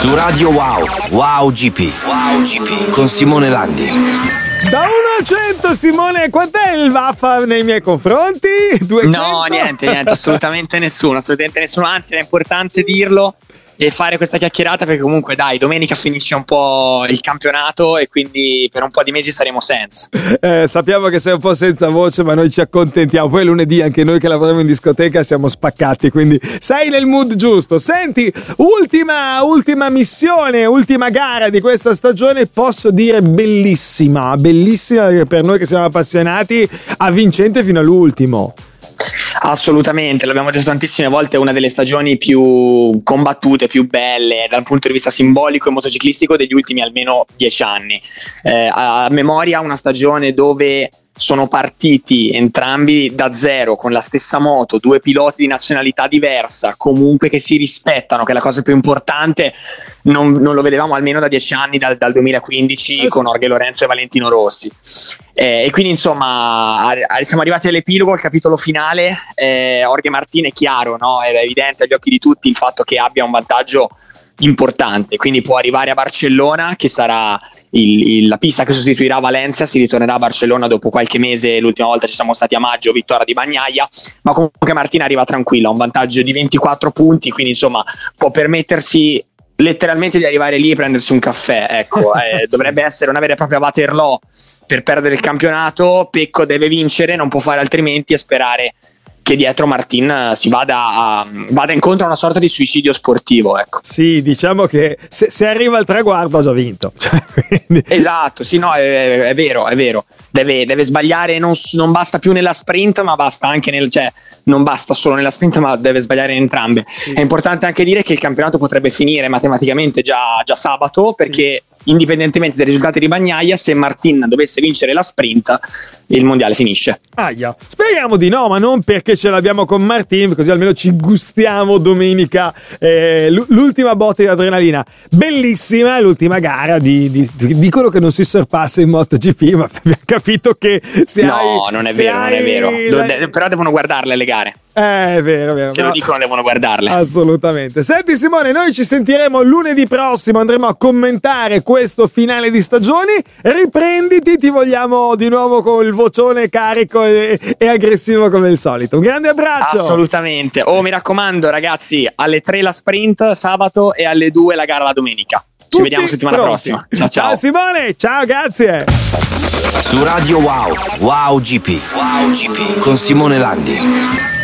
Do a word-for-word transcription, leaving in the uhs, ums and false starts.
Su Radio Wow, Wow G P, Wow G P con Simone Landi. Da uno a cento, Simone, quant'è il vaffa nei miei confronti? duecento? No, niente, niente, assolutamente nessuno, assolutamente nessuno, anzi era importante dirlo e fare questa chiacchierata perché comunque dai, domenica finisce un po' il campionato e quindi per un po' di mesi saremo senza. Eh, sappiamo che sei un po' senza voce, ma noi ci accontentiamo. Poi lunedì anche noi che lavoriamo in discoteca siamo spaccati, quindi sei nel mood giusto. Senti, ultima, ultima missione, ultima gara di questa stagione, posso dire bellissima, bellissima per noi che siamo appassionati, avvincente fino all'ultimo. Assolutamente, l'abbiamo detto tantissime volte, è una delle stagioni più combattute, più belle dal punto di vista simbolico e motociclistico degli ultimi almeno dieci anni. Eh, a memoria una stagione dove sono partiti entrambi da zero con la stessa moto, due piloti di nazionalità diversa, comunque che si rispettano, che è la cosa più importante. Non, non lo vedevamo almeno da dieci anni, dal, dal duemilaquindici eh, con Jorge Lorenzo e Valentino Rossi. Eh, e quindi insomma a, a, siamo arrivati all'epilogo, al capitolo finale. eh, Jorge Martin è chiaro, no? È evidente agli occhi di tutti il fatto che abbia un vantaggio importante, quindi può arrivare a Barcellona, che sarà il, il, la pista che sostituirà Valencia. Si ritornerà a Barcellona dopo qualche mese, l'ultima volta ci siamo stati a maggio, vittoria di Bagnaia, ma comunque Martin arriva tranquilla, un vantaggio di ventiquattro punti, quindi insomma può permettersi letteralmente di arrivare lì e prendersi un caffè, ecco. eh, dovrebbe essere una vera e propria Waterloo per perdere il campionato. Pecco deve vincere, non può fare altrimenti, e sperare che dietro Martin si vada, a, vada incontro a una sorta di suicidio sportivo, ecco. Sì, diciamo che se, se arriva al traguardo ha già vinto. Cioè, quindi... Esatto, sì, no, è, è vero, è vero. Deve, deve sbagliare, non, non basta più nella sprint, ma basta anche nel, cioè non basta solo nella sprint, ma deve sbagliare in entrambe. Sì. È importante anche dire che il campionato potrebbe finire matematicamente già, già sabato, perché sì, indipendentemente dai risultati di Bagnaia, se Martin dovesse vincere la sprint, il mondiale finisce. Aia, speriamo di no, ma non perché ce l'abbiamo con Martin, così almeno ci gustiamo domenica eh, l'ultima botta di adrenalina. Bellissima l'ultima gara di, di, dicono che non si sorpassa in MotoGP, ma abbiamo capito che se no, hai, non è se vero, hai non è vero. la... De- però devono guardarle le gare. Eh, è vero, è vero. Se no, lo dicono, devono guardarle. Assolutamente. Senti Simone, noi ci sentiremo lunedì prossimo, andremo a commentare questo finale di stagioni. Riprenditi, ti vogliamo di nuovo con il vocione carico e, e aggressivo come il solito. Un grande abbraccio. Assolutamente. Oh, mi raccomando ragazzi, alle tre la sprint sabato e alle due la gara la domenica. Ci Tutti vediamo settimana pronti. prossima. Ciao ciao. Ciao Simone, ciao, grazie. Su Radio Wow, Wow G P, Wow G P con Simone Landi.